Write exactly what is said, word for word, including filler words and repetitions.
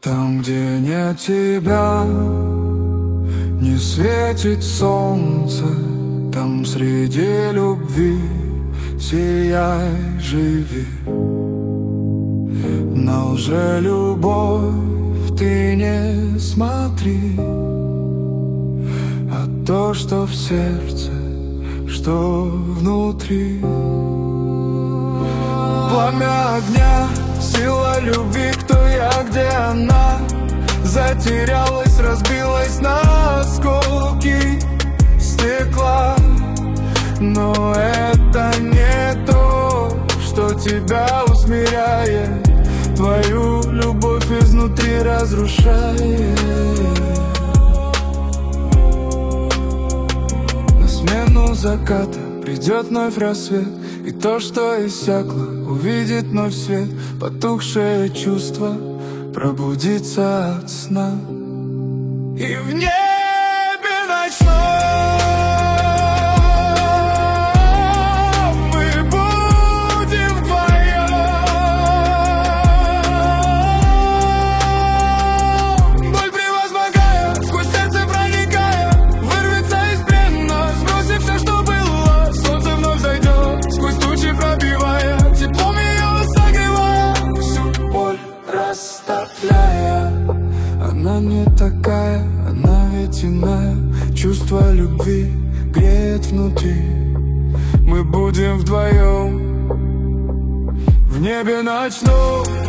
Там, где нет тебя, не светит солнце. Там среди любви сияй, живи. На лжелюбовь ты не смотри, а то, что в сердце, что внутри. Пламя огня, сила любви, кто я, где она? Затерялась, разбилась на осколки стекла. Но это не то, что тебя усмиряет, твою любовь изнутри разрушает. На смену заката придет вновь рассвет, и то, что иссякло, увидит вновь свет. Потухшее чувство пробудится от сна, и в небе ночном мы будем вдвоем. Боль превозмогая, сквозь сердце проникая, вырвется из плена, сбросив все, что было. Солнце вновь зайдет, сквозь тучи пробивая, теплом ее согревая, всю боль растопляя. Она не такая, она ведь иная. Чувство любви греет внутри. Мы будем вдвоем в небе ночном.